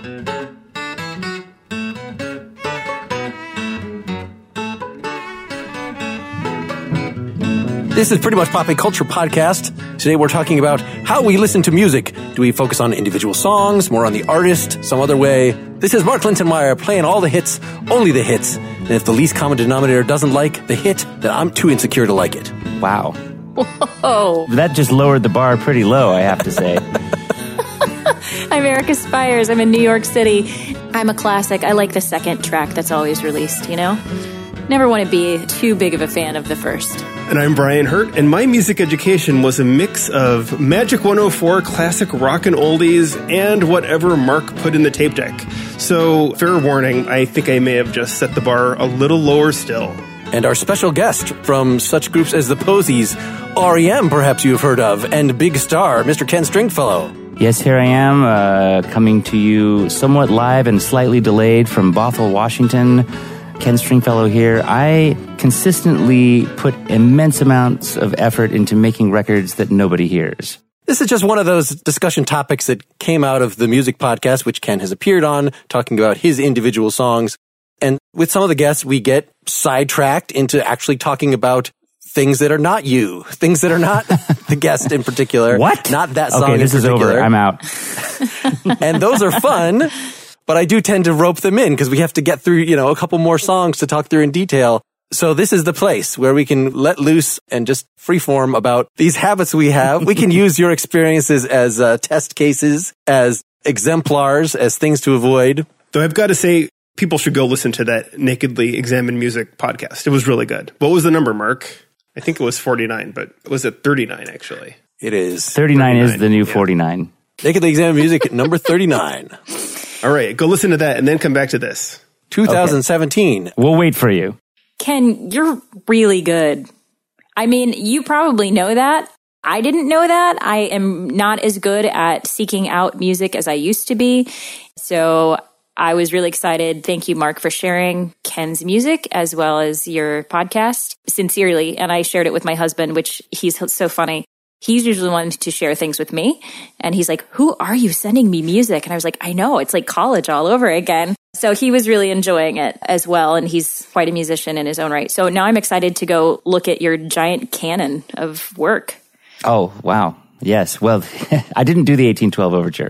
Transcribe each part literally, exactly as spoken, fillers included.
This is Pretty Much Pop, a culture podcast. Today we're talking about how we listen to music. Do we focus on individual songs, more on the artist, some other way? This is Mark Lintonmeyer playing all the hits, only the hits. And if the least common denominator doesn't like the hit, then I'm too insecure to like it. Wow. Whoa. That just lowered the bar pretty low, I have to say. I'm Erica Spires. I'm in New York City. I'm a classic. I like the second track that's always released, you know? Never want to be too big of a fan of the first. And I'm Brian Hurt, and my music education was a mix of Magic one oh four, classic rock and oldies, and whatever Mark put in the tape deck. So, fair warning, I think I may have just set the bar a little lower still. And our special guest from such groups as the Posies, R E M perhaps you've heard of, and Big Star, Mister Ken Stringfellow. Yes, here I am, uh, coming to you somewhat live and slightly delayed from Bothell, Washington. Ken Stringfellow here. I consistently put immense amounts of effort into making records that nobody hears. This is just one of those discussion topics that came out of the music podcast, which Ken has appeared on, talking about his individual songs. And with some of the guests, we get sidetracked into actually talking about things that are not you, things that are not the guest in particular. What? Not that song okay, this in particular. is over. I'm out. And those are fun. But I do tend to rope them in because we have to get through, you know, a couple more songs to talk through in detail. So this is the place where we can let loose and just freeform about these habits we have. We can use your experiences as uh, test cases, as exemplars, as things to avoid. Though I've got to say, people should go listen to that Nakedly Examined Music podcast. It was really good. What was the number, Mark? I think it was forty-nine, but was it thirty-nine, actually? It is. thirty-nine, thirty-nine is the new yeah. forty-nine. Nakedly Examined Music at number thirty-nine. All right, go listen to that and then come back to this. twenty seventeen. Okay. We'll wait for you. Ken, you're really good. I mean, you probably know that. I didn't know that. I am not as good at seeking out music as I used to be. So I was really excited. Thank you, Mark, for sharing Ken's music as well as your podcast. Sincerely. And I shared it with my husband, which he's so funny. He's usually the one to share things with me. And he's like, who are you sending me music? And I was like, I know, it's like college all over again. So he was really enjoying it as well. And he's quite a musician in his own right. So now I'm excited to go look at your giant canon of work. Oh, wow. Yes. Well, I didn't do the eighteen twelve Overture.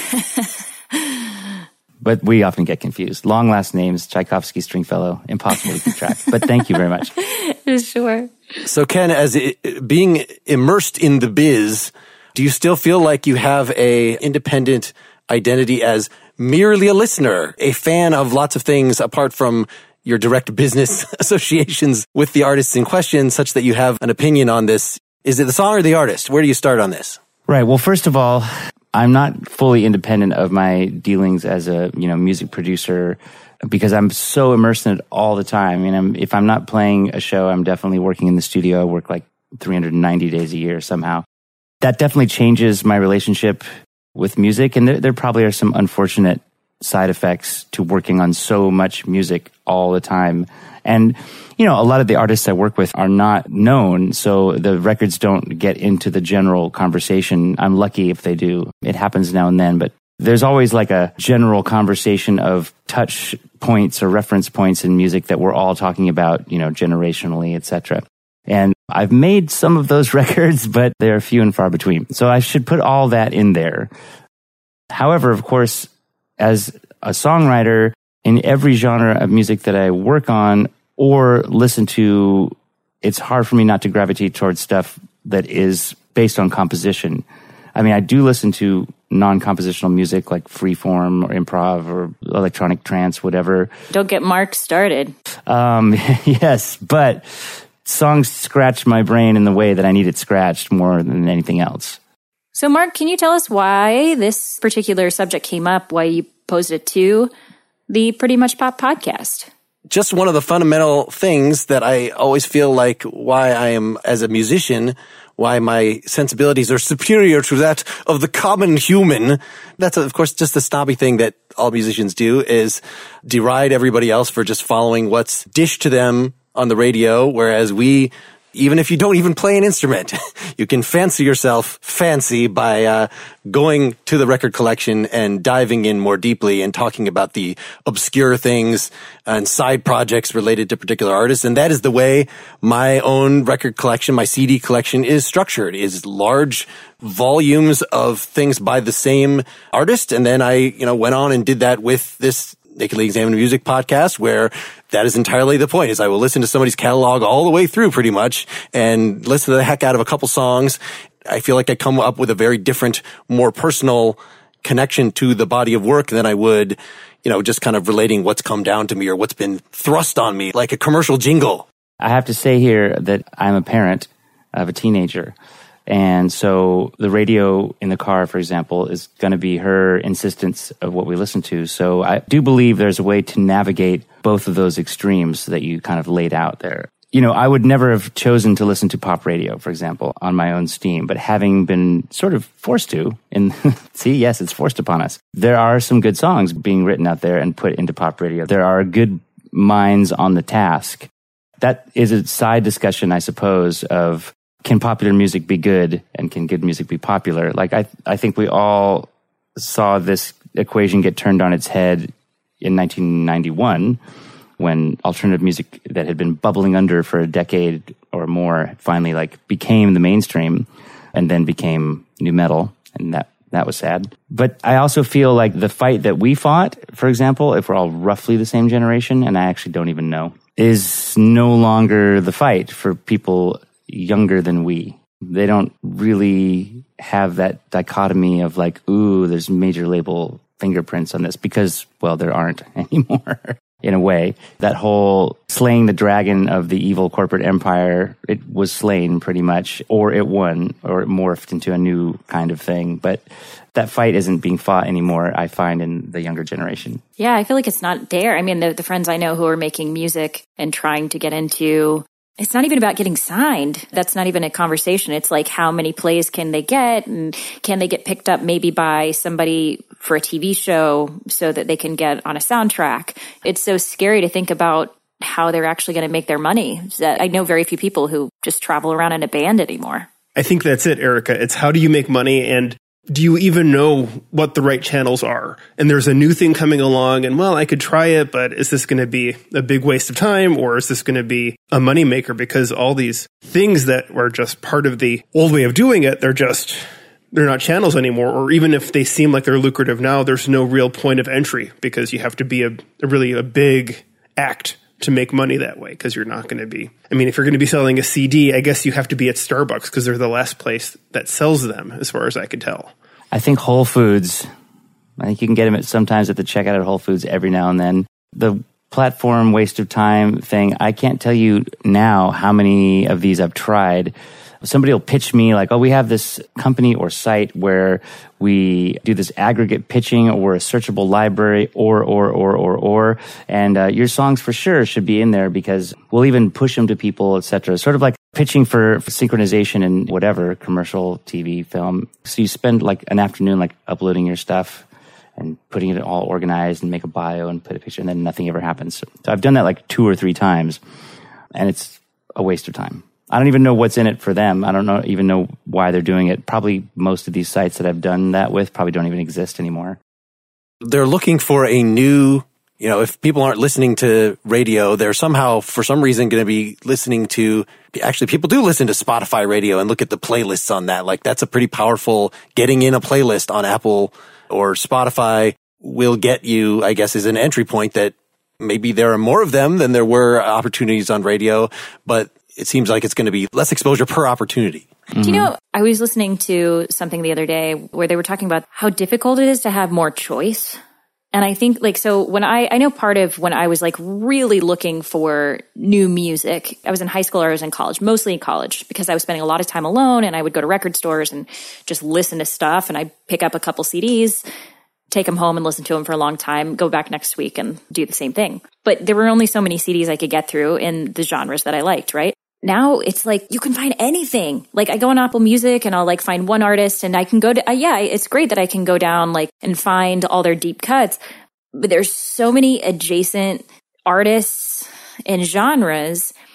But we often get confused. Long last names, Tchaikovsky, Stringfellow, impossible to keep track. But thank you very much. Sure. So Ken, as it, being immersed in the biz, do you still feel like you have a independent identity as merely a listener, a fan of lots of things apart from your direct business associations with the artists in question, such that you have an opinion on this? Is it the song or the artist? Where do you start on this? Right. Well, first of all, I'm not fully independent of my dealings as a, you know, music producer because I'm so immersed in it all the time. I mean, I'm, if I'm not playing a show, I'm definitely working in the studio. I work like three hundred ninety days a year somehow. That definitely changes my relationship with music. And there, there probably are some unfortunate side effects to working on so much music all the time. And, you know, a lot of the artists I work with are not known, so the records don't get into the general conversation. I'm lucky if they do. It happens now and then, but there's always like a general conversation of touch points or reference points in music that we're all talking about, you know, generationally, et cetera. And I've made some of those records, but they're few and far between. So I should put all that in there. However, of course, as a songwriter, in every genre of music that I work on or listen to, it's hard for me not to gravitate towards stuff that is based on composition. I mean, I do listen to non-compositional music like freeform or improv or electronic trance, whatever. Don't get Mark started. Um, yes, but songs scratch my brain in the way that I need it scratched more than anything else. So, Mark, can you tell us why this particular subject came up, why you posed it to the Pretty Much Pop podcast? Just one of the fundamental things that I always feel like why I am, as a musician, why my sensibilities are superior to that of the common human. That's, of course, just the snobby thing that all musicians do, is deride everybody else for just following what's dished to them on the radio, whereas we even if you don't even play an instrument, you can fancy yourself fancy by uh, going to the record collection and diving in more deeply and talking about the obscure things and side projects related to particular artists. And that is the way my own record collection, my C D collection is structured, is large volumes of things by the same artist. And then I, you know, went on and did that with this Nakedly Examined Music podcast, where that is entirely the point, is I will listen to somebody's catalog all the way through pretty much and listen to the heck out of a couple songs. I feel like I come up with a very different, more personal connection to the body of work than I would, you know, just kind of relating what's come down to me or what's been thrust on me like a commercial jingle. I have to say here that I'm a parent of a teenager. And so the radio in the car, for example, is going to be her insistence of what we listen to. So I do believe there's a way to navigate both of those extremes that you kind of laid out there. You know, I would never have chosen to listen to pop radio, for example, on my own steam, but having been sort of forced to, and see, yes, it's forced upon us. There are some good songs being written out there and put into pop radio. There are good minds on the task. That is a side discussion, I suppose, of can popular music be good and can good music be popular? Like, I, I think we all saw this equation get turned on its head in nineteen ninety-one when alternative music that had been bubbling under for a decade or more finally like became the mainstream and then became nu metal. And that, that was sad. But I also feel like the fight that we fought, for example, if we're all roughly the same generation, and I actually don't even know, is no longer the fight for people younger than we. They don't really have that dichotomy of like, ooh, there's major label fingerprints on this, because, well, there aren't anymore in a way. That whole slaying the dragon of the evil corporate empire, it was slain pretty much, or it won, or it morphed into a new kind of thing. But that fight isn't being fought anymore, I find, in the younger generation. Yeah, I feel like it's not there. I mean, the, the friends I know who are making music and trying to get into, it's not even about getting signed. That's not even a conversation. It's like, how many plays can they get? And can they get picked up maybe by somebody for a T V show so that they can get on a soundtrack? It's so scary to think about how they're actually going to make their money. That I know very few people who just travel around in a band anymore. I think that's it, Erica. It's how do you make money, and do you even know what the right channels are? And there's a new thing coming along, and well, I could try it, but is this going to be a big waste of time, or is this going to be a moneymaker? Because all these things that were just part of the old way of doing it, they're just, they're not channels anymore. Or even if they seem like they're lucrative now, there's no real point of entry, because you have to be a, a really a big act to make money that way, because you're not going to be, I mean, if you're going to be selling a C D, I guess you have to be at Starbucks, because they're the last place that sells them, as far as I could tell. I think Whole Foods, I think you can get them at, sometimes at the checkout at Whole Foods every now and then. The platform waste of time thing, I can't tell you now how many of these I've tried. Somebody will pitch me like, oh, we have this company or site where we do this aggregate pitching, or a searchable library, or, or, or, or, or, and uh, your songs for sure should be in there because we'll even push them to people, et cetera. Sort of like pitching for, for synchronization in whatever, commercial, T V, film. So you spend like an afternoon like uploading your stuff and putting it all organized and make a bio and put a picture, and then nothing ever happens. So I've done that like two or three times, and it's a waste of time. I don't even know what's in it for them. I don't know even know why they're doing it. Probably most of these sites that I've done that with probably don't even exist anymore. They're looking for a new, you know, if people aren't listening to radio, they're somehow, for some reason, going to be listening to, actually, people do listen to Spotify radio and look at the playlists on that. Like, that's a pretty powerful, getting in a playlist on Apple or Spotify will get you, I guess, is an entry point that maybe there are more of them than there were opportunities on radio, but it seems like it's going to be less exposure per opportunity. Mm-hmm. Do you know, I was listening to something the other day where they were talking about how difficult it is to have more choice. And I think like, so when I, I know part of when I was like really looking for new music, I was in high school or I was in college, mostly in college, because I was spending a lot of time alone, and I would go to record stores and just listen to stuff, and I'd pick up a couple C Ds, take them home and listen to them for a long time, go back next week and do the same thing. But there were only so many C Ds I could get through in the genres that I liked, right? Now it's like you can find anything. Like I go on Apple Music and I'll like find one artist, and I can go to, uh, yeah, it's great that I can go down like and find all their deep cuts. But there's so many adjacent artists and genres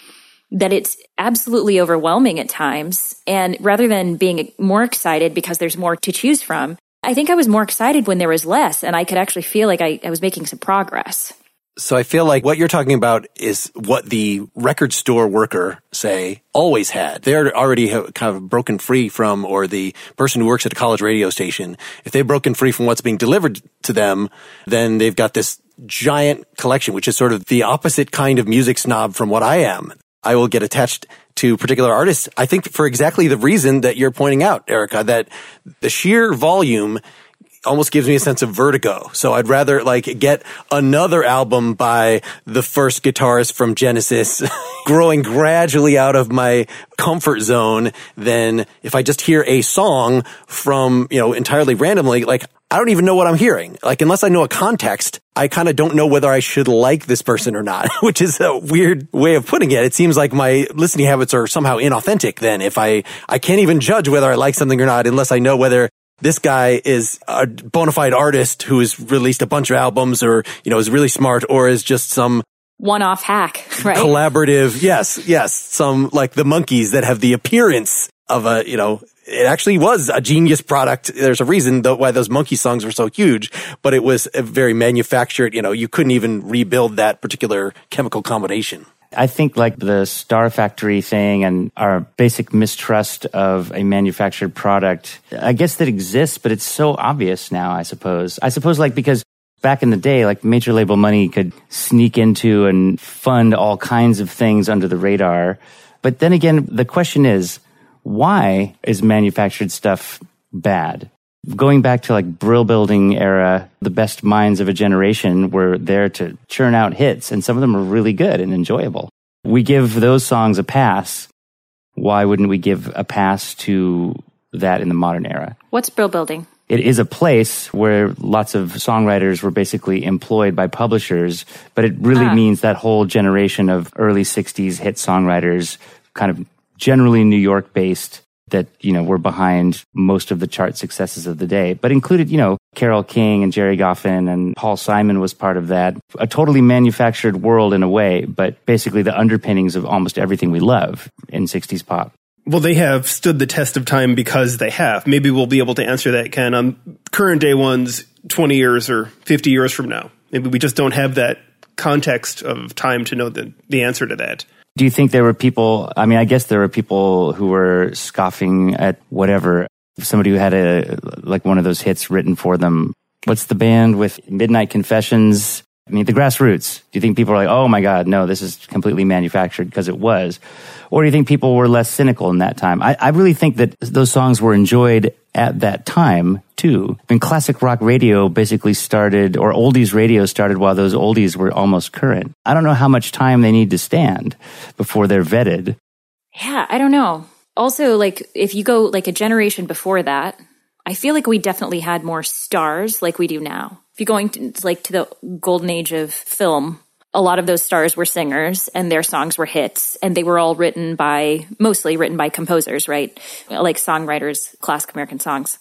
that it's absolutely overwhelming at times. And rather than being more excited because there's more to choose from, I think I was more excited when there was less, and I could actually feel like I, I was making some progress. So I feel like what you're talking about is what the record store worker, say, always had. They're already kind of broken free from, or the person who works at a college radio station, if they've broken free from what's being delivered to them, then they've got this giant collection, which is sort of the opposite kind of music snob from what I am. I will get attached to particular artists, I think, for exactly the reason that you're pointing out, Erica, that the sheer volume almost gives me a sense of vertigo. So I'd rather like get another album by the first guitarist from Genesis growing gradually out of my comfort zone than if I just hear a song from, you know, entirely randomly. Like, I don't even know what I'm hearing. Like, unless I know a context, I kind of don't know whether I should like this person or not, which is a weird way of putting it. It seems like my listening habits are somehow inauthentic then if I, I can't even judge whether I like something or not unless I know whether this guy is a bona fide artist who has released a bunch of albums or, you know, is really smart, or is just some one-off hack, right? Collaborative. Yes, yes. Some like the Monkees that have the appearance of a, you know, it actually was a genius product. There's a reason though why those Monkee songs were so huge, but it was a very manufactured, you know, you couldn't even rebuild that particular chemical combination. I think like the Star Factory thing and our basic mistrust of a manufactured product, I guess that exists, but it's so obvious now, I suppose. I suppose like because back in the day, like major label money could sneak into and fund all kinds of things under the radar. But then again, the question is, why is manufactured stuff bad? Going back to like Brill Building era, the best minds of a generation were there to churn out hits, and some of them are really good and enjoyable. We give those songs a pass. Why wouldn't we give a pass to that in the modern era? What's Brill Building? It is a place where lots of songwriters were basically employed by publishers, but it really ah. means that whole generation of early sixties hit songwriters, kind of generally New York-based, that, you know, were behind most of the chart successes of the day, but included, you know, Carole King and Jerry Goffin, and Paul Simon was part of that. A totally manufactured world in a way, but basically the underpinnings of almost everything we love in sixties pop. Well, they have stood the test of time because they have. Maybe we'll be able to answer that, Ken, on current day ones twenty years or fifty years from now. Maybe we just don't have that context of time to know the, the answer to that. Do you think there were people, I mean, I guess there were people who were scoffing at whatever, somebody who had a, like one of those hits written for them. What's the band with Midnight Confessions? I mean, the Grassroots. Do you think people are like, oh my God, no, this is completely manufactured, because it was? Or do you think people were less cynical in that time? I, I really think that those songs were enjoyed at that time too. I mean, classic rock radio basically started, or oldies radio started while those oldies were almost current. I don't know how much time they need to stand before they're vetted. Yeah, I don't know. Also, like, if you go like a generation before that, I feel like we definitely had more stars like we do now. If you're going to, like, to the golden age of film, a lot of those stars were singers and their songs were hits, and they were all written by, mostly written by composers, right? Like songwriters, classic American songs.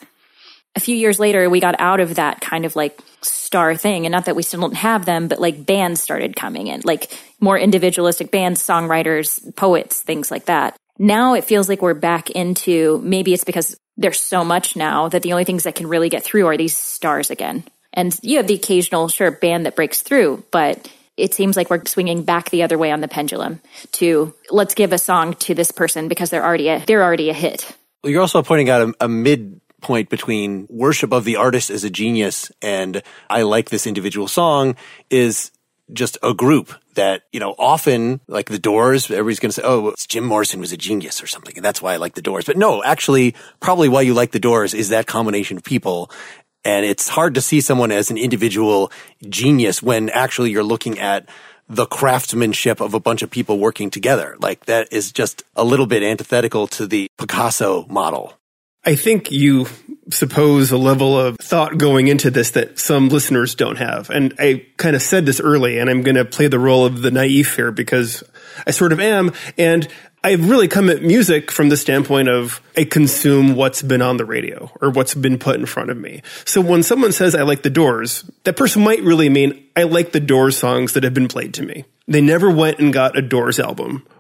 A few years later, we got out of that kind of like star thing, and not that we still don't have them, but like bands started coming in, like more individualistic bands, songwriters, poets, things like that. Now it feels like we're back into, maybe it's because there's so much now that the only things that can really get through are these stars again. And you have the occasional, sure, band that breaks through, but it seems like we're swinging back the other way on the pendulum to let's give a song to this person because they're already a, they're already a hit. Well, you're also pointing out a, a midpoint between worship of the artist as a genius and I like this individual song is just a group that, you know, often like the Doors, everybody's going to say, oh, it's Jim Morrison was a genius or something, and that's why I like the Doors. But no, actually, probably why you like the Doors is that combination of people. And it's hard to see someone as an individual genius when actually you're looking at the craftsmanship of a bunch of people working together. Like, that is just a little bit antithetical to the Picasso model. I think you suppose a level of thought going into this that some listeners don't have. And I kind of said this early, and I'm going to play the role of the naive here because I sort of am. And I've really come at music from the standpoint of I consume what's been on the radio or what's been put in front of me. So when someone says I like the Doors, that person might really mean I like the Doors songs that have been played to me. They never went and got a Doors album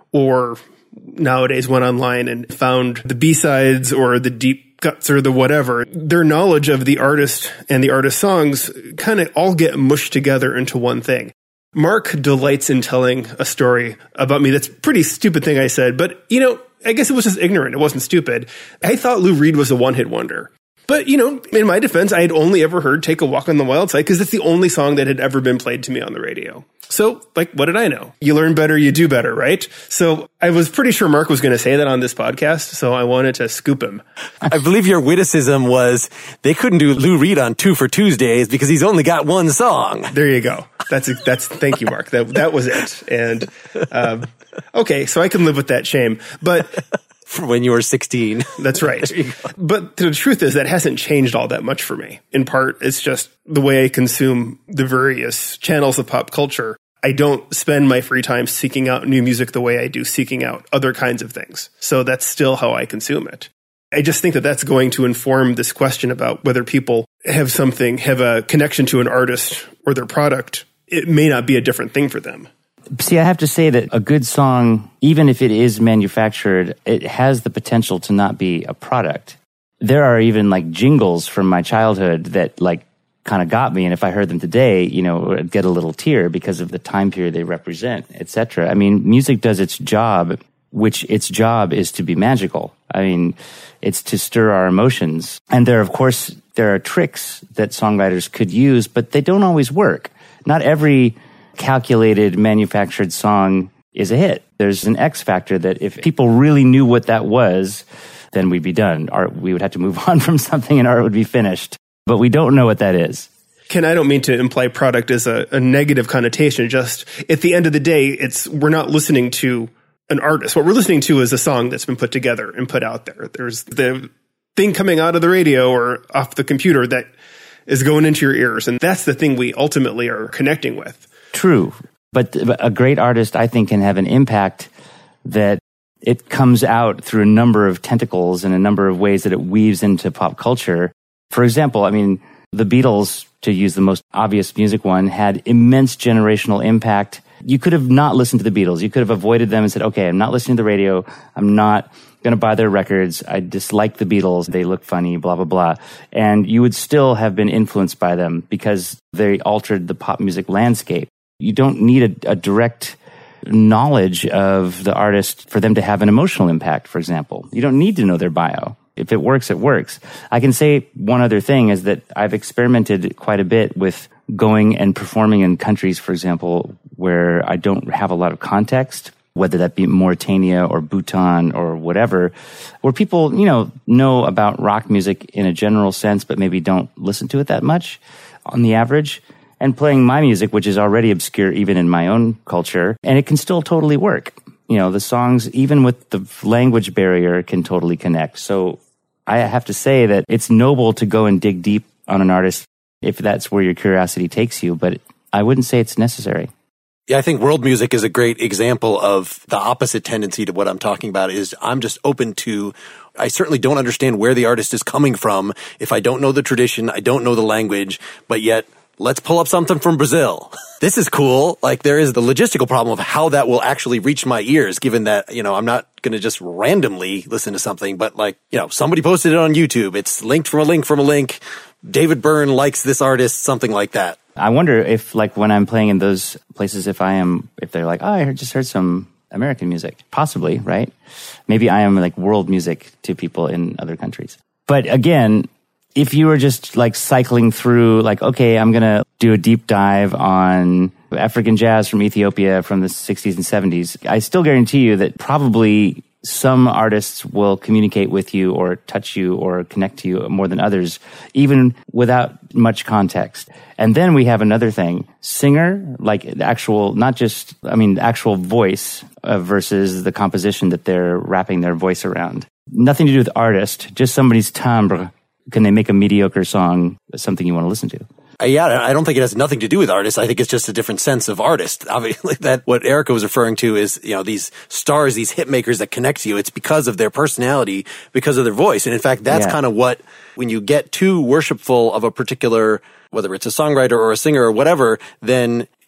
or nowadays went online and found the B-sides or the deep cuts or the whatever, their knowledge of the artist and the artist's songs kind of all get mushed together into one thing. Mark delights in telling a story about me. That's a pretty stupid thing I said, but, you know, I guess it was just ignorant. It wasn't stupid. I thought Lou Reed was a one-hit wonder. But, you know, in my defense, I had only ever heard Take a Walk on the Wild Side because it's the only song that had ever been played to me on the radio. So, like, what did I know? You learn better, you do better, right? So I was pretty sure Mark was going to say that on this podcast, so I wanted to scoop him. I believe your witticism was they couldn't do Lou Reed on Two for Tuesdays because he's only got one song. There you go. That's, that's, thank you, Mark. That, that was it. And, um, okay, so I can live with that shame. But for when you were sixteen. That's right. But the truth is that hasn't changed all that much for me. In part, it's just the way I consume the various channels of pop culture. I don't spend my free time seeking out new music the way I do seeking out other kinds of things. So that's still how I consume it. I just think that that's going to inform this question about whether people have something, have a connection to an artist or their product. It may not be a different thing for them. See, I have to say that a good song, even if it is manufactured, it has the potential to not be a product. There are even like jingles from my childhood that like kind of got me. And if I heard them today, you know, I'd get a little tear because of the time period they represent, et cetera. I mean, music does its job, which its job is to be magical. I mean, it's to stir our emotions. And there, of course, there are tricks that songwriters could use, but they don't always work. Not every calculated, manufactured song is a hit. There's an X factor that if people really knew what that was, then we'd be done. Art, we would have to move on from something and art would be finished. But we don't know what that is. Ken, I don't mean to imply product as a, a negative connotation. Just at the end of the day, it's we're not listening to an artist. What we're listening to is a song that's been put together and put out there. There's the thing coming out of the radio or off the computer that is going into your ears. And that's the thing we ultimately are connecting with. True. But a great artist, I think, can have an impact that it comes out through a number of tentacles and a number of ways that it weaves into pop culture. For example, I mean, the Beatles, to use the most obvious music one, had immense generational impact. You could have not listened to the Beatles. You could have avoided them and said, okay, I'm not listening to the radio. I'm not going to buy their records. I dislike the Beatles. They look funny, blah, blah, blah. And you would still have been influenced by them because they altered the pop music landscape. You don't need a, a direct knowledge of the artist for them to have an emotional impact, for example. You don't need to know their bio. If it works, it works. I can say one other thing is that I've experimented quite a bit with going and performing in countries, for example, where I don't have a lot of context, whether that be Mauritania or Bhutan or whatever, where people, you know, know about rock music in a general sense, but maybe don't listen to it that much on the average. And playing my music, which is already obscure even in my own culture, and it can still totally work. You know, the songs, even with the language barrier, can totally connect. So I have to say that it's noble to go and dig deep on an artist if that's where your curiosity takes you, but I wouldn't say it's necessary. Yeah, I think world music is a great example of the opposite tendency to what I'm talking about is I'm just open to, I certainly don't understand where the artist is coming from. If I don't know the tradition, I don't know the language, but yet let's pull up something from Brazil. This is cool. Like there is the logistical problem of how that will actually reach my ears, given that, you know, I'm not going to just randomly listen to something, but like, you know, somebody posted it on YouTube. It's linked from a link from a link. David Byrne likes this artist, something like that. I wonder if like when I'm playing in those places, if I am, if they're like, oh, I just heard some American music, possibly, right? Maybe I am like world music to people in other countries. But again, if you were just like cycling through, like, okay, I'm going to do a deep dive on African jazz from Ethiopia from the sixties and seventies, I still guarantee you that probably some artists will communicate with you or touch you or connect to you more than others, even without much context. And then we have another thing, singer, like the actual, not just, I mean, the actual voice uh, versus the composition that they're wrapping their voice around. Nothing to do with artist, just somebody's timbre. Can they make a mediocre song something you want to listen to? Uh, yeah, I don't think it has nothing to do with artists. I think it's just a different sense of artist. Obviously, that what Erica was referring to is, you know, these stars, these hit makers that connect to you. It's because of their personality, because of their voice. And in fact, that's yeah. kind of what, when you get too worshipful of a particular, whether it's a songwriter or a singer or whatever, then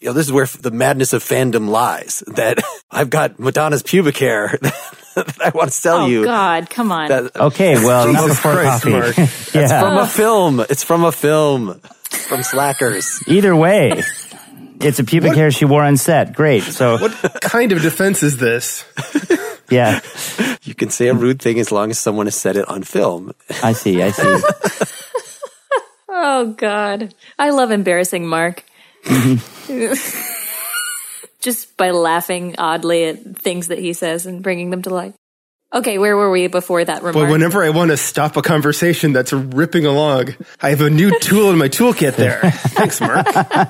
you know, this is where the madness of fandom lies, that I've got Madonna's pubic hair that I want to sell oh, you. Oh, God, come on. That, okay, well, not before Christ, coffee. Mark. yeah. It's from a film. It's from a film. From Slackers. Either way, it's a pubic what? hair she wore on set. Great. So, what kind of defense is this? Yeah. You can say a rude thing as long as someone has said it on film. I see, I see. Oh, God. I love embarrassing Mark. Mm-hmm. Just by laughing oddly at things that he says and bringing them to life. Okay, where were we before that remark? Well, whenever I want to stop a conversation that's ripping along, I have a new tool in my toolkit there. Thanks, Mark.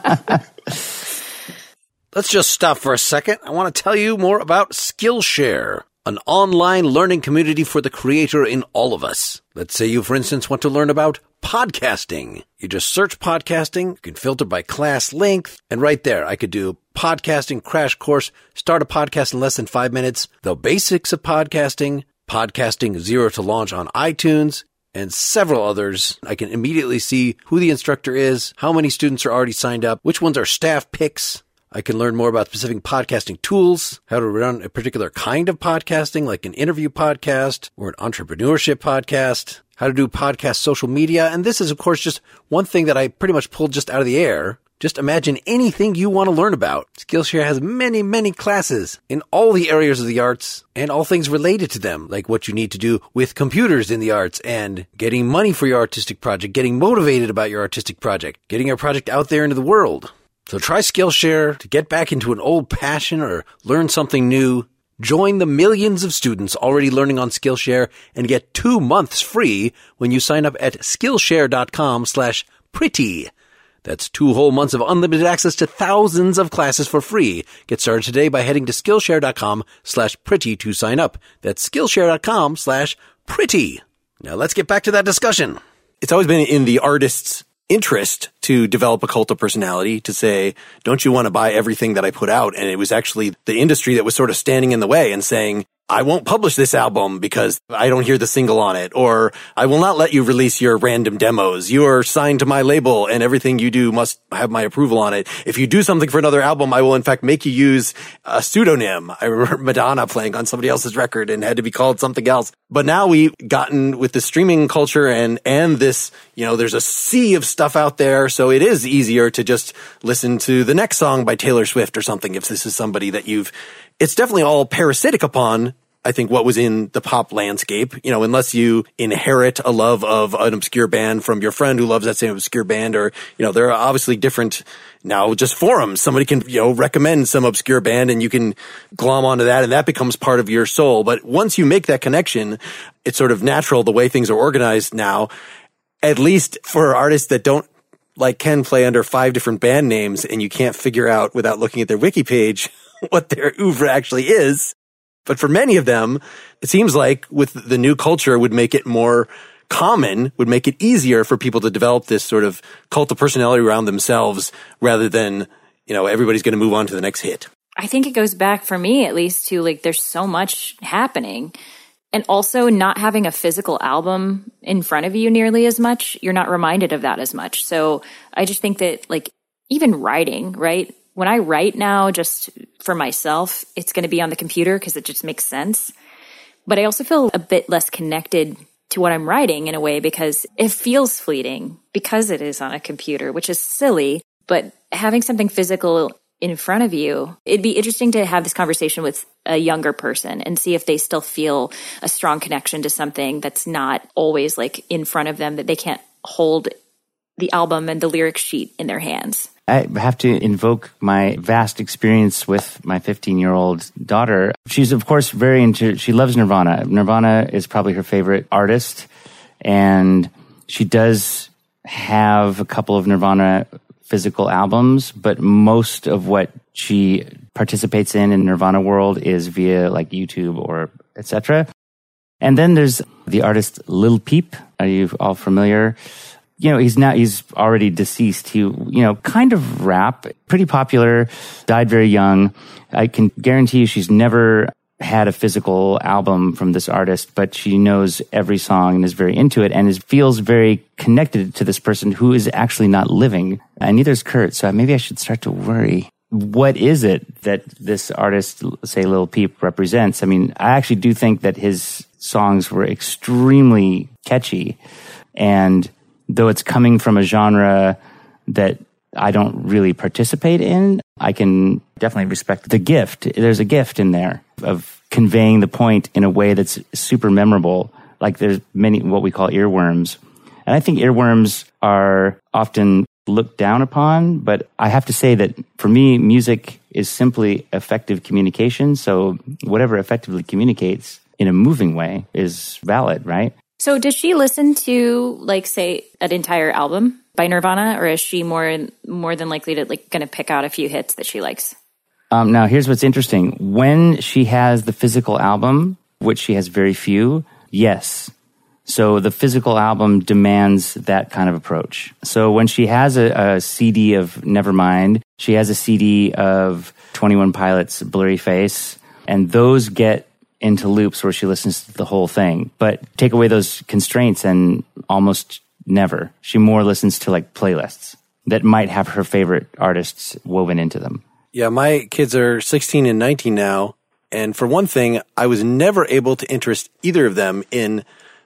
Let's just stop for a second. I want to tell you more about Skillshare, an online learning community for the creator in all of us. Let's say you, for instance, want to learn about podcasting. You just search podcasting, you can filter by class length, and right there, I could do podcasting crash course, start a podcast in less than five minutes, the basics of podcasting, podcasting zero to launch on iTunes, and several others. I can immediately see who the instructor is, how many students are already signed up, which ones are staff picks. I can learn more about specific podcasting tools, how to run a particular kind of podcasting, like an interview podcast or an entrepreneurship podcast, how to do podcast social media. And this is, of course, just one thing that I pretty much pulled just out of the air. Just imagine anything you want to learn about. Skillshare has many, many classes in all the areas of the arts and all things related to them, like what you need to do with computers in the arts and getting money for your artistic project, getting motivated about your artistic project, getting your project out there into the world. So try Skillshare to get back into an old passion or learn something new. Join the millions of students already learning on Skillshare and get two months free when you sign up at Skillshare.com slash pretty. That's two whole months of unlimited access to thousands of classes for free. Get started today by heading to Skillshare.com slash pretty to sign up. That's Skillshare.com slash pretty. Now let's get back to that discussion. It's always been in the artist's interest to develop a cult of personality, to say, don't you want to buy everything that I put out? And it was actually the industry that was sort of standing in the way and saying, I won't publish this album because I don't hear the single on it, or I will not let you release your random demos. You are signed to my label and everything you do must have my approval on it. If you do something for another album, I will in fact make you use a pseudonym. I remember Madonna playing on somebody else's record and had to be called something else. But now we've gotten with the streaming culture and, and this, you know, there's a sea of stuff out there. So it is easier to just listen to the next song by Taylor Swift or something if this is somebody that you've, it's definitely all parasitic upon, I think, what was in the pop landscape, you know, unless you inherit a love of an obscure band from your friend who loves that same obscure band, or, you know, there are obviously different now just forums. Somebody can, you know, recommend some obscure band and you can glom onto that and that becomes part of your soul. But once you make that connection, it's sort of natural the way things are organized now, at least for artists that don't, like Ken, play under five different band names and you can't figure out without looking at their wiki page what their oeuvre actually is. But for many of them, it seems like with the new culture would make it more common, would make it easier for people to develop this sort of cult of personality around themselves rather than, you know, everybody's going to move on to the next hit. I think it goes back for me at least to like, there's so much happening. And also not having a physical album in front of you nearly as much, you're not reminded of that as much. So I just think that like even writing, right? When I write now, just for myself, it's going to be on the computer because it just makes sense. But I also feel a bit less connected to what I'm writing in a way because it feels fleeting because it is on a computer, which is silly. But having something physical in front of you, it'd be interesting to have this conversation with a younger person and see if they still feel a strong connection to something that's not always like in front of them, that they can't hold the album and the lyric sheet in their hands. I have to invoke my vast experience with my fifteen-year-old daughter. She's, of course, very into, she loves Nirvana. Nirvana is probably her favorite artist, and she does have a couple of Nirvana physical albums, but most of what she participates in in Nirvana world is via like YouTube or et cetera. And then there's the artist Lil Peep. Are you all familiar? You know, he's now, he's already deceased. He, you know, kind of rap, pretty popular, died very young. I can guarantee you she's never had a physical album from this artist, but she knows every song and is very into it and is, feels very connected to this person who is actually not living. And neither is Kurt. So maybe I should start to worry what is it that this artist, say Lil Peep, represents? I mean, I actually do think that his songs were extremely catchy. And though it's coming from a genre that I don't really participate in, I can definitely respect the gift. There's a gift in there of conveying the point in a way that's super memorable. Like there's many, what we call earworms. And I think earworms are often looked down upon, but I have to say that for me, music is simply effective communication. So whatever effectively communicates in a moving way is valid, right? So does she listen to, like, say, an entire album by Nirvana, or is she more more than likely to like going to pick out a few hits that she likes? Um, now, here's what's interesting. When she has the physical album, which she has very few, yes. So the physical album demands that kind of approach. So when she has a, a C D of Nevermind, she has a C D of twenty-one Pilots' Blurry Face, and those get into loops where she listens to the whole thing. But take away those constraints and almost never. She more listens to like playlists that might have her favorite artists woven into them. Yeah, my kids are sixteen and nineteen now. And for one thing, I was never able to interest either of them in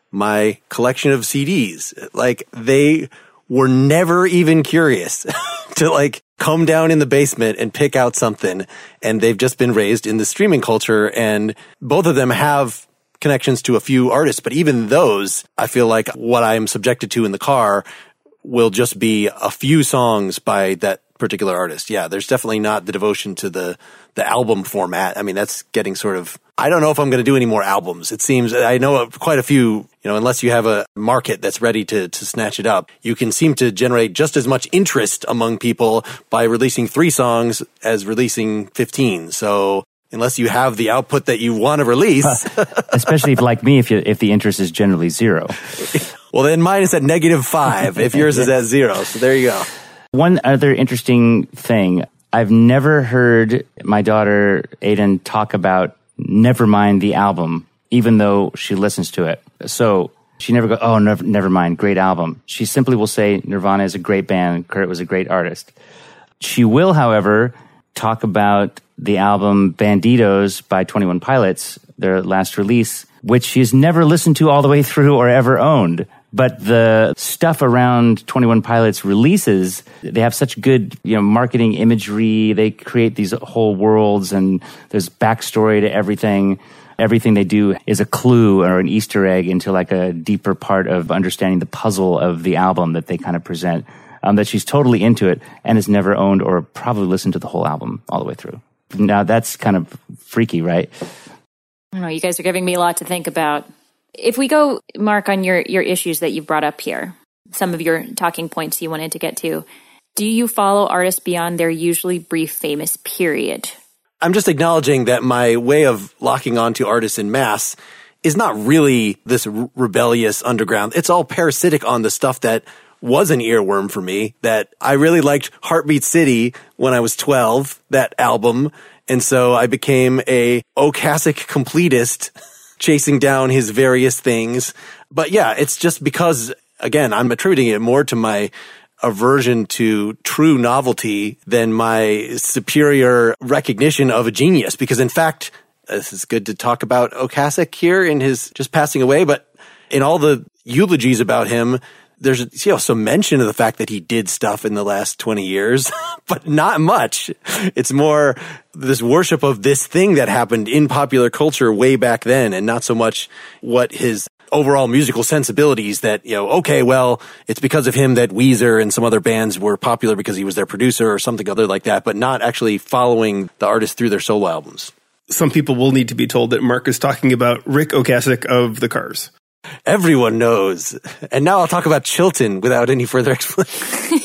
my collection of C Ds. Like, they were never even curious to like come down in the basement and pick out something. And they've just been raised in the streaming culture. And both of them have connections to a few artists. But even those, I feel like what I'm subjected to in the car will just be a few songs by that particular artist. Yeah, there's definitely not the devotion to the the album format. I mean, that's getting sort of, I don't know if I'm going to do any more albums. It seems, I know quite a few, you know, unless you have a market that's ready to to snatch it up, you can seem to generate just as much interest among people by releasing three songs as releasing fifteen. So unless you have the output that you want to release. Especially if, like me, if you, if the interest is generally zero. Well, then mine is at negative five if yours is at zero. So there you go. One other interesting thing, I've never heard my daughter Aiden talk about Nevermind the album, even though she listens to it. So she never goes, oh, never, Nevermind, great album. She simply will say Nirvana is a great band, Kurt was a great artist. She will, however, talk about the album Bandidos by twenty-one Pilots, their last release, which she's never listened to all the way through or ever owned. But the stuff around twenty-one Pilots releases, they have such good, you know, marketing imagery. They create these whole worlds and there's backstory to everything. Everything they do is a clue or an Easter egg into like a deeper part of understanding the puzzle of the album that they kind of present. Um, that she's totally into it and has never owned or probably listened to the whole album all the way through. Now that's kind of freaky, right? I don't know. You guys are giving me a lot to think about. If we go, Mark, on your, your issues that you've brought up here, some of your talking points you wanted to get to, do you follow artists beyond their usually brief famous period? I'm just acknowledging that my way of locking onto artists in mass is not really this r- rebellious underground. It's all parasitic on the stuff that was an earworm for me, that I really liked Heartbeat City when I was twelve, that album. And so I became a Ocasek completist, chasing down his various things. But yeah, it's just because, again, I'm attributing it more to my aversion to true novelty than my superior recognition of a genius. Because in fact, this is good to talk about Ocasek here in his just passing away, but in all the eulogies about him, there's, you know, some mention of the fact that he did stuff in the last twenty years, but not much. It's more this worship of this thing that happened in popular culture way back then, and not so much what his overall musical sensibilities that, you know, okay, well, it's because of him that Weezer and some other bands were popular because he was their producer or something other like that, but not actually following the artist through their solo albums. Some people will need to be told that Mark is talking about Rick Ocasek of the Cars. Everyone knows. And now I'll talk about Chilton without any further explanation.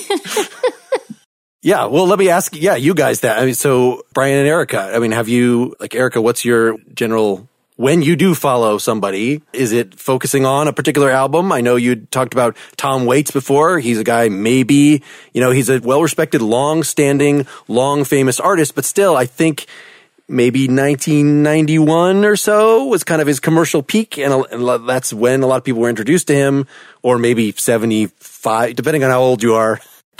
Yeah, well, let me ask, yeah, you guys that. I mean, so Brian and Erica, I mean, have you, like, Erica, what's your general, when you do follow somebody, is it focusing on a particular album? I know you talked about Tom Waits before. He's a guy, maybe, you know, he's a well-respected, long-standing, long-famous artist, but still, I think maybe nineteen ninety-one or so was kind of his commercial peak, and, and that's when a lot of people were introduced to him, or maybe seventy-five, depending on how old you are.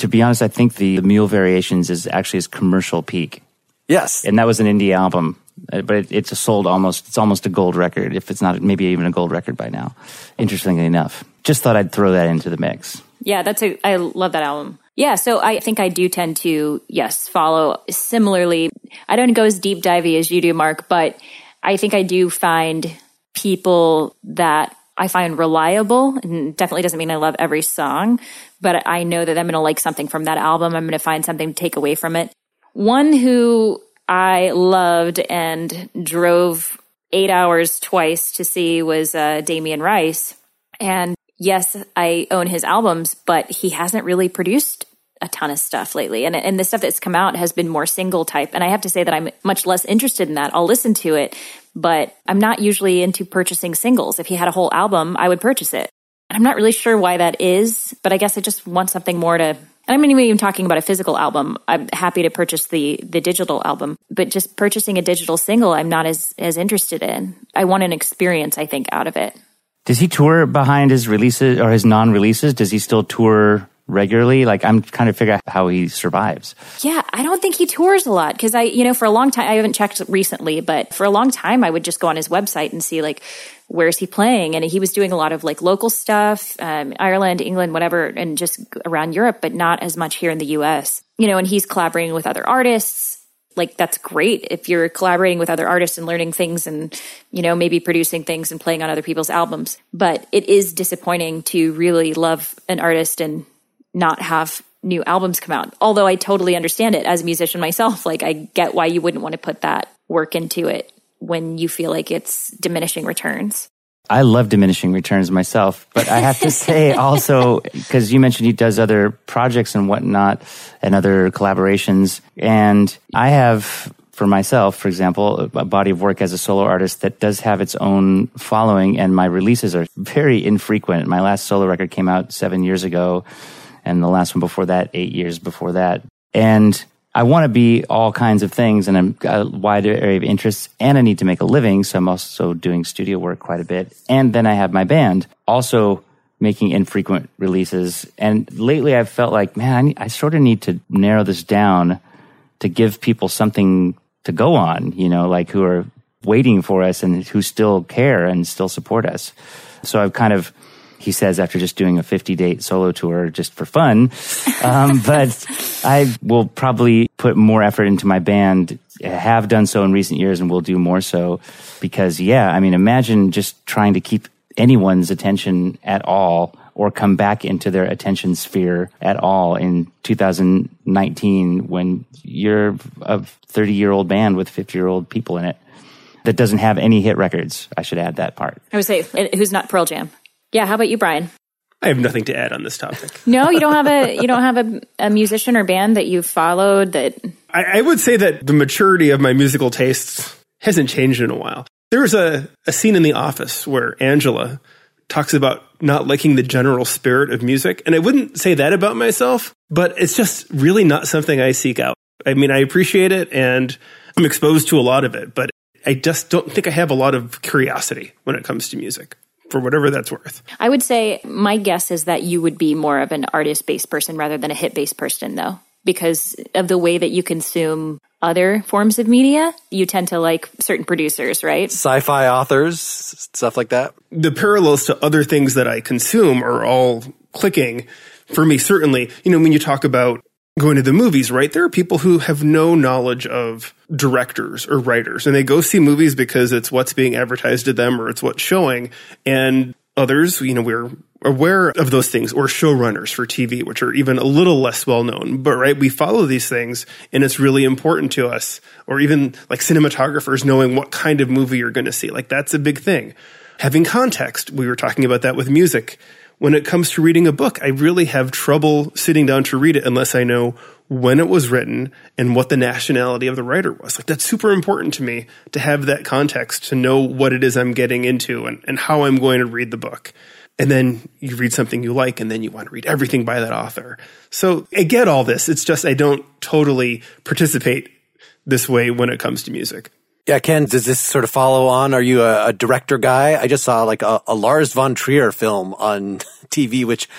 To be honest, I think the, the Mule Variations is actually his commercial peak. Yes. And that was an indie album, but it, it's a sold almost, it's almost a gold record, if it's not maybe even a gold record by now, interestingly enough. Just thought I'd throw that into the mix. Yeah, that's a, I love that album. Yeah, so I think I do tend to, yes, follow similarly. I don't go as deep divey as you do, Mark, but I think I do find people that I find reliable, and definitely doesn't mean I love every song, but I know that I'm going to like something from that album. I'm going to find something to take away from it. One who I loved and drove eight hours twice to see was uh, Damien Rice. And yes, I own his albums, but he hasn't really produced a ton of stuff lately. And, and the stuff that's come out has been more single type. And I have to say that I'm much less interested in that. I'll listen to it, but I'm not usually into purchasing singles. If he had a whole album, I would purchase it. And I'm not really sure why that is, but I guess I just want something more to, and I'm not even talking about a physical album. I'm happy to purchase the, the digital album, but just purchasing a digital single, I'm not as, as interested in. I want an experience, I think, out of it. Does he tour behind his releases or his non-releases? Does he still tour regularly? Like, I'm trying to figure out how he survives. Yeah, I don't think he tours a lot because I, you know, for a long time, I haven't checked recently, but for a long time, I would just go on his website and see like, where's he playing? And he was doing a lot of like local stuff, um, Ireland, England, whatever, and just around Europe, but not as much here in the U S. You know, and he's collaborating with other artists. Like, that's great if you're collaborating with other artists and learning things and, you know, maybe producing things and playing on other people's albums. But it is disappointing to really love an artist and not have new albums come out. Although I totally understand it as a musician myself. Like, I get why you wouldn't want to put that work into it when you feel like it's diminishing returns. I love diminishing returns myself, but I have to say also, because you mentioned he does other projects and whatnot and other collaborations. And I have, for myself, for example, a body of work as a solo artist that does have its own following, and my releases are very infrequent. My last solo record came out seven years ago, and the last one before that, eight years before that. And I want to be all kinds of things, and I'm got a wide area of interests, and I need to make a living, so I'm also doing studio work quite a bit. And then I have my band, also making infrequent releases. And lately I've felt like, man, I, need, I sort of need to narrow this down to give people something to go on, you know, like who are waiting for us and who still care and still support us. So I've kind of, he says, after just doing a fifty-date solo tour just for fun. Um, but I will probably put more effort into my band, have done so in recent years, and will do more so. Because, yeah, I mean, imagine just trying to keep anyone's attention at all or come back into their attention sphere at all in two thousand nineteen when you're a thirty-year-old band with fifty-year-old people in it that doesn't have any hit records. I should add that part. I would say, who's not Pearl Jam? Yeah, how about you, Brian? I have nothing to add on this topic. No, you don't have a you don't have a, a musician or band that you've followed that. I, I would say that the maturity of my musical tastes hasn't changed in a while. There's a, a scene in The Office where Angela talks about not liking the general spirit of music, and I wouldn't say that about myself, but it's just really not something I seek out. I mean, I appreciate it, and I'm exposed to a lot of it, but I just don't think I have a lot of curiosity when it comes to music, for whatever that's worth. I would say my guess is that you would be more of an artist-based person rather than a hit-based person, though, because of the way that you consume other forms of media. You tend to like certain producers, right? Sci-fi authors, stuff like that. The parallels to other things that I consume are all clicking for me, certainly. You know, when you talk about going to the movies, right? There are people who have no knowledge of directors or writers, and they go see movies because it's what's being advertised to them or it's what's showing. And others, you know, we're aware of those things, or showrunners for T V, which are even a little less well known. But right, we follow these things, and it's really important to us. Or even like cinematographers knowing what kind of movie you're going to see. Like, that's a big thing. Having context, we were talking about that with music. When it comes to reading a book, I really have trouble sitting down to read it unless I know when it was written and what the nationality of the writer was. Like, that's super important to me to have that context, to know what it is I'm getting into and, and how I'm going to read the book. And then you read something you like, and then you want to read everything by that author. So I get all this. It's just I don't totally participate this way when it comes to music. Yeah, Ken, does this sort of follow on? Are you a, a director guy? I just saw like a, a Lars von Trier film on T V, which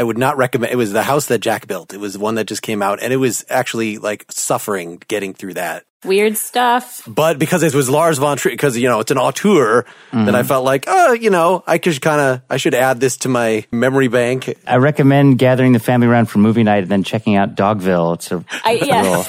I would not recommend. It was the house that Jack built. It was one that just came out, and it was actually like suffering getting through that. Weird stuff. But because it was Lars von Trier, because, you know, it's an auteur, mm-hmm. that I felt like, oh, you know, I could kind of, I should add this to my memory bank. I recommend gathering the family around for movie night and then checking out Dogville. It's a, I, yeah. little,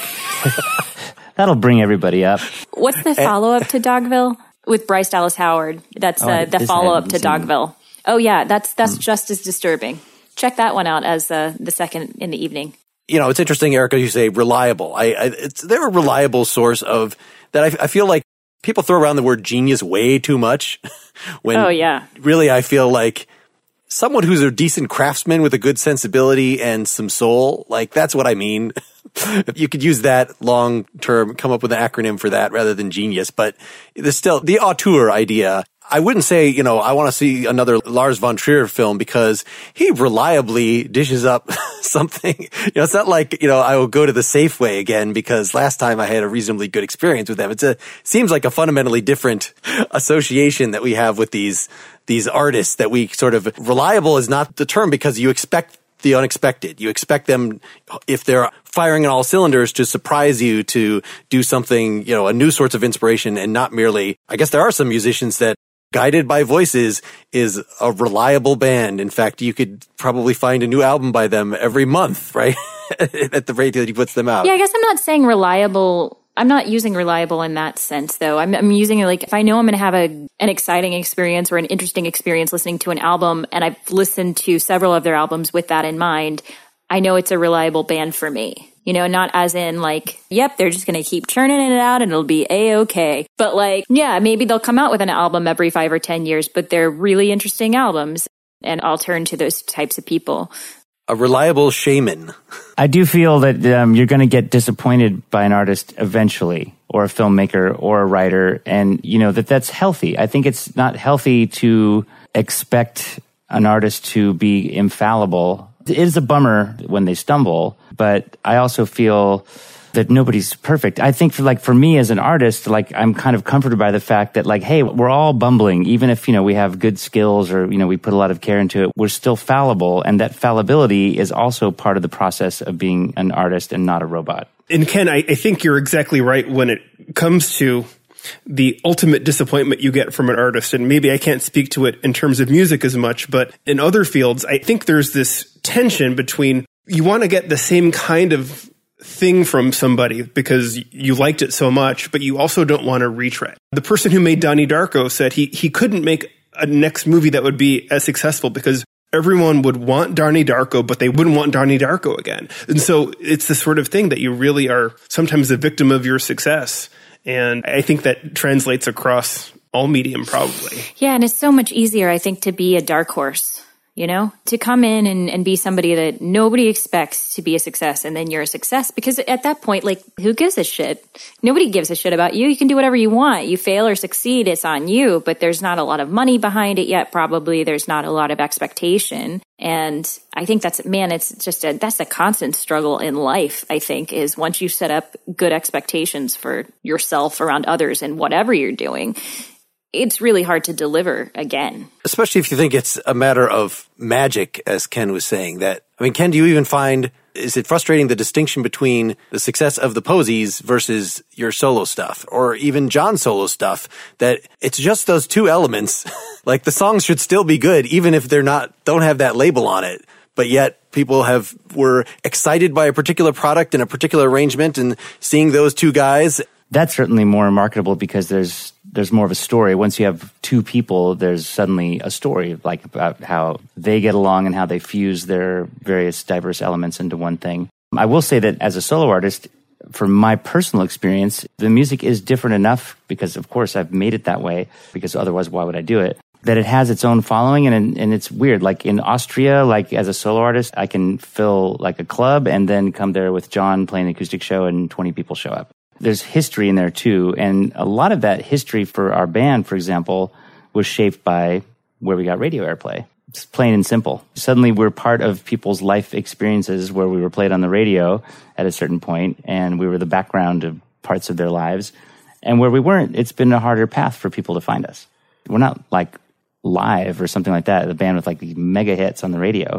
that'll bring everybody up. What's the follow-up to Dogville? With Bryce Dallas Howard. That's oh, uh, the follow-up to Dogville. It. Oh, yeah, that's that's mm. just as disturbing. Check that one out as uh, the second in the evening. You know, it's interesting, Erica, you say reliable. I, I it's they're a reliable source of that. I, I feel like people throw around the word genius way too much. when oh yeah, really, I feel like someone who's a decent craftsman with a good sensibility and some soul. Like that's what I mean. You could use that long term, come up with an acronym for that rather than genius. But there's still the auteur idea. I wouldn't say, you know, I want to see another Lars von Trier film because he reliably dishes up something. You know, it's not like, you know, I will go to the Safeway again because last time I had a reasonably good experience with them. It's a, seems like a fundamentally different association that we have with these, these artists that we sort of, reliable is not the term because you expect the unexpected. You expect them, if they're firing on all cylinders, to surprise you, to do something, you know, a new sorts of inspiration and not merely, I guess there are some musicians that Guided by Voices is a reliable band. In fact, you could probably find a new album by them every month, right? At the rate that he puts them out. Yeah, I guess I'm not saying reliable. I'm not using reliable in that sense, though. I'm, I'm using it like if I know I'm going to have a an exciting experience or an interesting experience listening to an album, and I've listened to several of their albums with that in mind, I know it's a reliable band for me. You know, not as in like, yep, they're just going to keep churning it out and it'll be A-okay. But like, yeah, maybe they'll come out with an album every five or ten years, but they're really interesting albums. And I'll turn to those types of people. A reliable shaman. I do feel that um, you're going to get disappointed by an artist eventually, or a filmmaker or a writer. And, you know, that that's healthy. I think it's not healthy to expect an artist to be infallible. It is a bummer when they stumble, but I also feel that nobody's perfect. I think for like for me as an artist, like I'm kind of comforted by the fact that like, hey, we're all bumbling. Even if, you know, we have good skills or, you know, we put a lot of care into it, we're still fallible. And that fallibility is also part of the process of being an artist and not a robot. And Ken, I, I think you're exactly right when it comes to the ultimate disappointment you get from an artist. And maybe I can't speak to it in terms of music as much, but in other fields, I think there's this tension between you want to get the same kind of thing from somebody because you liked it so much, but you also don't want to retread. The person who made Donnie Darko said he, he couldn't make a next movie that would be as successful because everyone would want Donnie Darko, but they wouldn't want Donnie Darko again. And so it's the sort of thing that you really are sometimes a victim of your success. And I think that translates across all medium, probably. Yeah, and it's so much easier, I think, to be a dark horse, you know? To come in and, and be somebody that nobody expects to be a success, and then you're a success. Because at that point, like, who gives a shit? Nobody gives a shit about you. You can do whatever you want. You fail or succeed, it's on you. But there's not a lot of money behind it yet, probably. There's not a lot of expectation. And I think that's, man, it's just a, that's a constant struggle in life, I think, is once you set up good expectations for yourself around others and whatever you're doing, it's really hard to deliver again. Especially if you think it's a matter of magic, as Ken was saying. That, I mean, Ken, do you even find, is it frustrating the distinction between the success of the Posies versus your solo stuff, or even John's solo stuff, that it's just those two elements? Like the songs should still be good, even if they're not, don't have that label on it. But yet people have, were excited by a particular product and a particular arrangement, and seeing those two guys. That's certainly more marketable because there's, there's more of a story. Once you have two people, there's suddenly a story like about how they get along and how they fuse their various diverse elements into one thing. I will say that as a solo artist, from my personal experience, the music is different enough because, of course, I've made it that way because otherwise, why would I do it? That it has its own following, and and it's weird. Like in Austria, like as a solo artist, I can fill like a club and then come there with John playing the acoustic show and twenty people show up. There's history in there too, and a lot of that history for our band, for example, was shaped by where we got radio airplay. It's plain and simple. Suddenly we're part of people's life experiences where we were played on the radio at a certain point, and we were the background of parts of their lives. And where we weren't, it's been a harder path for people to find us. We're not like Live or something like that, the band with like these mega hits on the radio.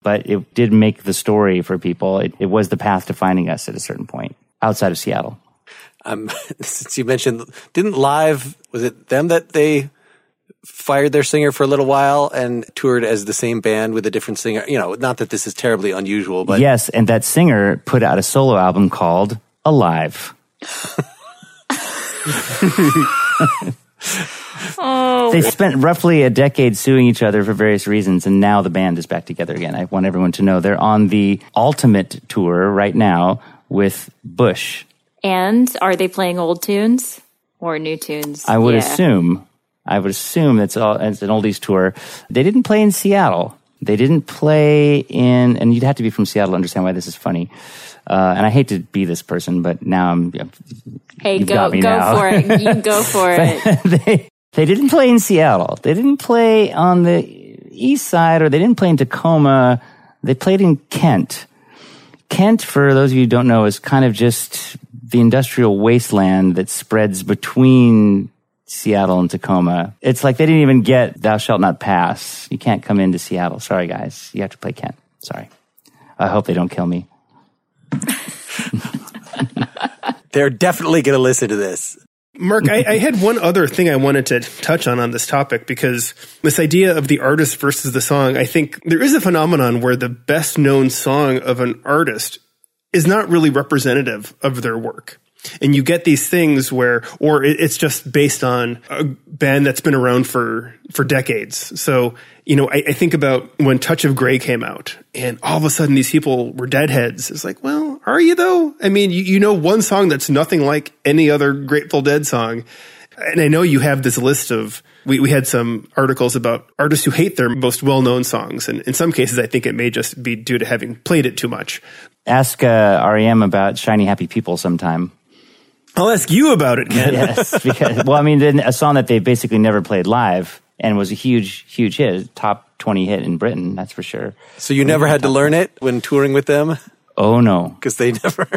but it did make the story for people. It, it was the path to finding us at a certain point outside of Seattle. Um, since you mentioned, didn't Live, was it them that they fired their singer for a little while and toured as the same band with a different singer? You know, not that this is terribly unusual, but... Yes, and that singer put out a solo album called Alive. Oh. They spent roughly a decade suing each other for various reasons, and now the band is back together again. I want everyone to know they're on the Ultimate Tour right now with Bush. And are they playing old tunes or new tunes? I would Yeah. assume. I would assume it's all it's an oldies tour. They didn't play in Seattle. They didn't play in, and you'd have to be from Seattle to understand why this is funny. Uh, and I hate to be this person, but now I'm. Hey, you've go got me go now. for it. You go for it. they, they didn't play in Seattle. They didn't play on the east side, or they didn't play in Tacoma. They played in Kent. Kent, for those of you who don't know, is kind of just the industrial wasteland that spreads between Seattle and Tacoma. It's like they didn't even get Thou Shalt Not Pass. You can't come into Seattle. Sorry, guys. You have to play Kent. Sorry. I hope they don't kill me. They're definitely going to listen to this. Mark, I, I had one other thing I wanted to touch on on this topic, because this idea of the artist versus the song, I think there is a phenomenon where the best known song of an artist is not really representative of their work. And you get these things where, or it's just based on a band that's been around for, for decades. So, you know, I, I think about when Touch of Grey came out and all of a sudden these people were deadheads. It's like, well, are you though? I mean, you, you know, one song that's nothing like any other Grateful Dead song. And I know you have this list of, we, we had some articles about artists who hate their most well-known songs. And in some cases, I think it may just be due to having played it too much. Ask uh, R E M about Shiny Happy People sometime. I'll ask you about it, Ken. Yes, because, well, I mean, a song that they basically never played live and was a huge, huge hit, top twenty hit in Britain, that's for sure. So you never had to learn it when touring with them? Oh, no. Because they never...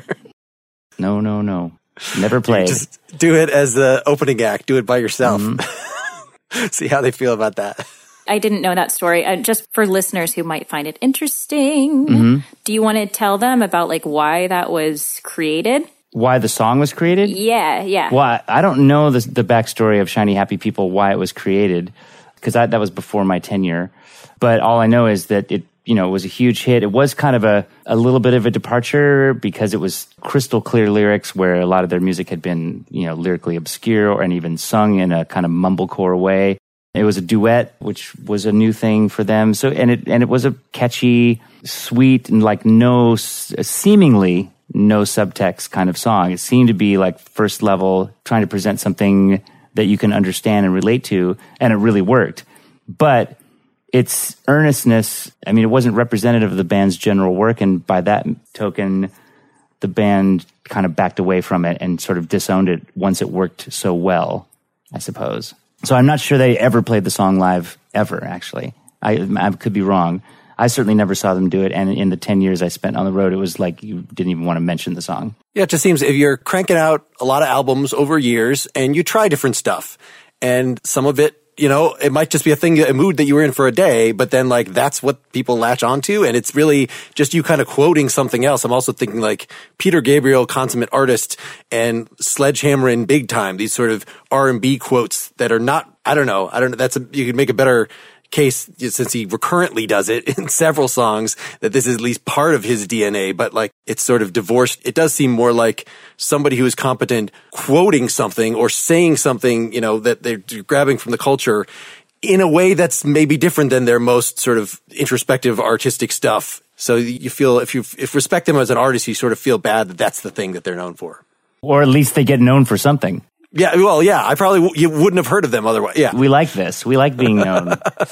No, no, no. Never played. Just do it as the opening act. Do it by yourself. Mm-hmm. See how they feel about that. I didn't know that story. Uh, just for listeners who might find it interesting, Mm-hmm. do you want to tell them about like why that was created? Why the song was created? Yeah, yeah. Well, I, I don't know the, the backstory of Shiny Happy People, why it was created, because that was before my tenure. But all I know is that it, you know, it was a huge hit. It was kind of a, a little bit of a departure because it was crystal clear lyrics where a lot of their music had been, you know, lyrically obscure or and even sung in a kind of mumblecore way. It was a duet, which was a new thing for them. So, and it, and it was a catchy, sweet, and like no, seemingly no subtext kind of song. It seemed to be like first level, trying to present something that you can understand and relate to, and it really worked. But its earnestness, I mean, it wasn't representative of the band's general work, and by that token, the band kind of backed away from it and sort of disowned it once it worked so well, I suppose. So I'm not sure they ever played the song live, ever, actually. I, I could be wrong. I certainly never saw them do it, and in the ten years I spent on the road, it was like you didn't even want to mention the song. Yeah, it just seems if you're cranking out a lot of albums over years and you try different stuff, and some of it, you know, it might just be a thing, a mood that you were in for a day, but then like that's what people latch onto, and it's really just you kind of quoting something else. I'm also thinking like Peter Gabriel, consummate artist, and Sledgehammer in Big Time, these sort of R and B quotes that are not, I don't know, I don't know, that's a, you could make a better case, since he recurrently does it in several songs, that this is at least part of his D N A, but like it's sort of divorced. It does seem more like somebody who is competent quoting something or saying something, you know, that they're grabbing from the culture in a way that's maybe different than their most sort of introspective artistic stuff. So you feel, if you if respect them as an artist, you sort of feel bad that that's the thing that they're known for. Or at least they get known for something. Yeah, well, yeah, I probably w- you wouldn't have heard of them otherwise. Yeah, we like this. We like being known.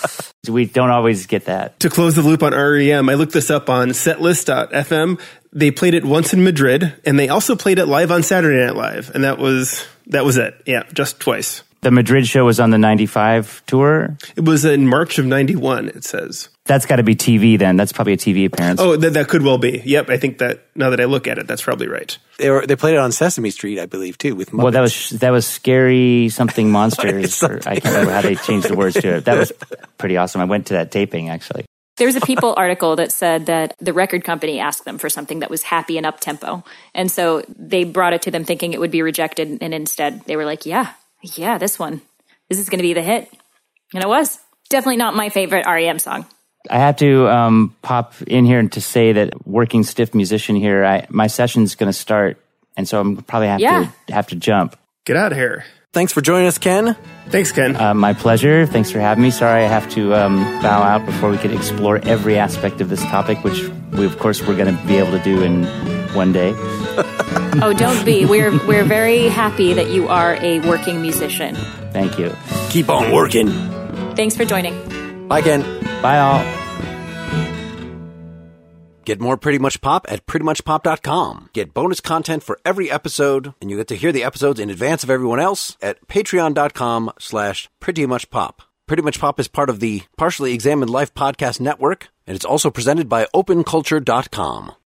We don't always get that. To close the loop on R E M, I looked this up on setlist dot f m. They played it once in Madrid, and they also played it live on Saturday Night Live, and that was that was it. Yeah, just twice. The Madrid show was on the ninety-five tour? It was in March of ninety-one, it says. That's got to be T V then. That's probably a T V appearance. Oh, that, that could well be. Yep, I think that, now that I look at it, that's probably right. They were they played it on Sesame Street, I believe, too, with Muppets. Well, that was that was Scary Something Monsters. Or, I can't remember how they changed the words to it. That was pretty awesome. I went to that taping, actually. There was a People article that said that the record company asked them for something that was happy and up-tempo. And so they brought it to them thinking it would be rejected. And instead they were like, yeah, yeah, this one, this is going to be the hit. And it was. Definitely not my favorite R E M song. I have to um, pop in here to say that working stiff musician here, I, my session's going to start. And so I'm probably have Yeah. to have to jump. Get out of here. Thanks for joining us, Ken. Thanks, Ken. Uh, my pleasure. Thanks for having me. Sorry I have to um, bow out before we could explore every aspect of this topic, which we, of course, we're going to be able to do in one day. Oh, don't be. We're we're very happy that you are a working musician. Thank you. Keep on working. Thanks for joining. Bye, Ken. Bye, all. Get more Pretty Much Pop at pretty much pop dot com. Get bonus content for every episode, and you get to hear the episodes in advance of everyone else at patreon dot com slash pretty much pop. Pretty Much Pop is part of the Partially Examined Life podcast network, and it's also presented by open culture dot com.